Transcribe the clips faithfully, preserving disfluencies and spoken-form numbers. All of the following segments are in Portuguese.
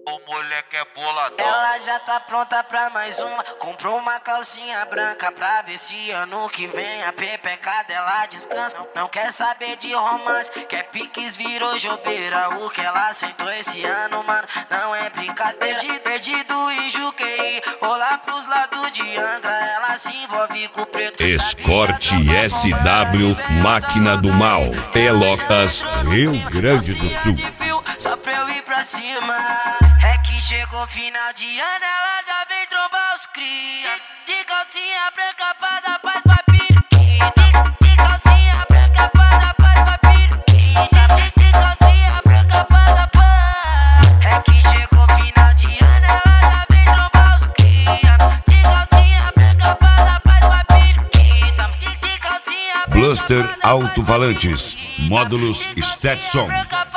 O moleque é boladão. Ela já tá pronta pra mais uma. Comprou uma calcinha branca pra ver se ano que vem a pepeca dela descansa. Não quer saber de romance, quer piques, virou jobeira. O que ela sentou esse ano, mano, não é brincadeira. Perdido em Juqueí, rolar pros lados de Angra. Ela se envolve com o preto. Escorte S W, máquina do mal, Pelotas, Rio Grande do Sul. Só pra eu ir pra cima. É que chegou final de ano, ela já vem trombar os cria. De, de calcinha branca pra dar paz pra piriquim. De, de calcinha branca pra dar paz pra piriquim. De, de, de calcinha branca pra dar paz. É que chegou final de ano, ela já vem trombar os cria. De calcinha branca pra dar paz pra piriquim. De, de calcinha branca Bluster Alto-Falantes, módulos Stetson.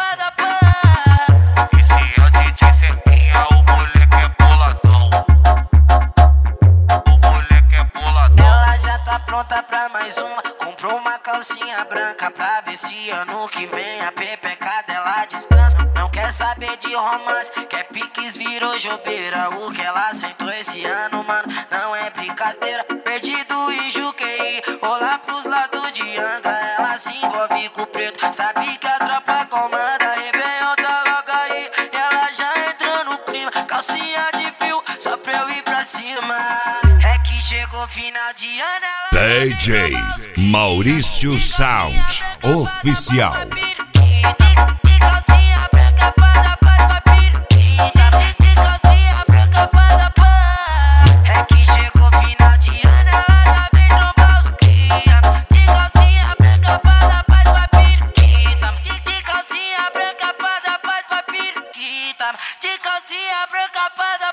Pronta pra mais uma. Comprou uma calcinha branca pra ver se ano que vem a pepeca dela descansa. Não quer saber de romance, quer piques, virou jobeira. O que ela sentou esse ano, mano, não é brincadeira. Perdido em Juqueí, rolar pros lados de Angra. Ela se envolve com o preto, sabe que a tropa comanda. Réveillon tá logo aí, e ela já entrou no clima. Calcinha de fio, só pra eu ir pra cima. É que chegou final de ano, ela D J Maurício Sound Oficial. É que chegou final de ano, ela já vem trombar os cria. De calcinha branca pra dar paz pra periquita. De calcinha branca pra dar paz pra periquita. De calcinha branca pra dar